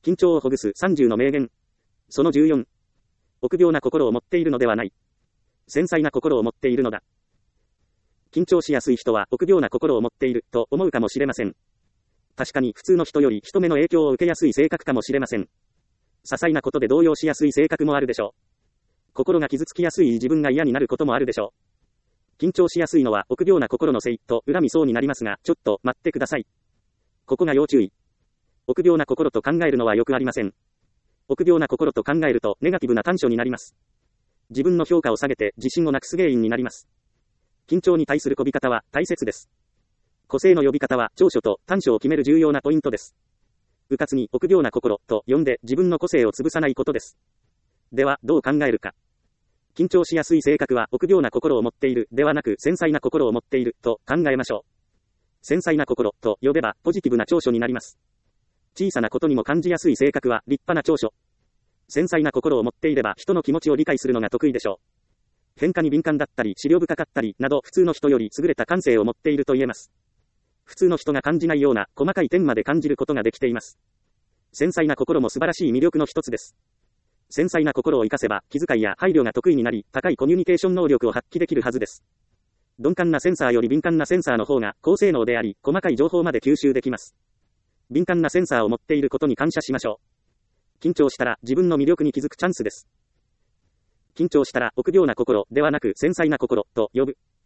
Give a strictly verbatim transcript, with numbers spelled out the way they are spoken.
緊張をほぐすさんじゅうの名言。そのじゅうよん。臆病な心を持っているのではない。繊細な心を持っているのだ。緊張しやすい人は臆病な心を持っていると思うかもしれません。確かに普通の人より人目の影響を受けやすい性格かもしれません。些細なことで動揺しやすい性格もあるでしょう。心が傷つきやすい自分が嫌になることもあるでしょう。緊張しやすいのは臆病な心のせいと恨みそうになりますが、ちょっと待ってください。ここが要注意。臆病な心と考えるのはよくありません。臆病な心と考えるとネガティブな短所になります。自分の評価を下げて自信をなくす原因になります。緊張に対する呼び方は大切です。個性の呼び方は長所と短所を決める重要なポイントです。迂闊に臆病な心と呼んで自分の個性を潰さないことです。では、どう考えるか。緊張しやすい性格は臆病な心を持っているではなく繊細な心を持っていると考えましょう。繊細な心と呼べばポジティブな長所になります。小さなことにも感じやすい性格は立派な長所。繊細な心を持っていれば人の気持ちを理解するのが得意でしょう。変化に敏感だったり思慮深かったりなど普通の人より優れた感性を持っていると言えます。普通の人が感じないような細かい点まで感じることができています。繊細な心も素晴らしい魅力の一つです。繊細な心を生かせば気遣いや配慮が得意になり、高いコミュニケーション能力を発揮できるはずです。鈍感なセンサーより敏感なセンサーの方が高性能であり、細かい情報まで吸収できます。敏感なセンサーを持っていることに感謝しましょう。緊張したら自分の魅力に気づくチャンスです。緊張したら臆病な心ではなく繊細な心と呼ぶ。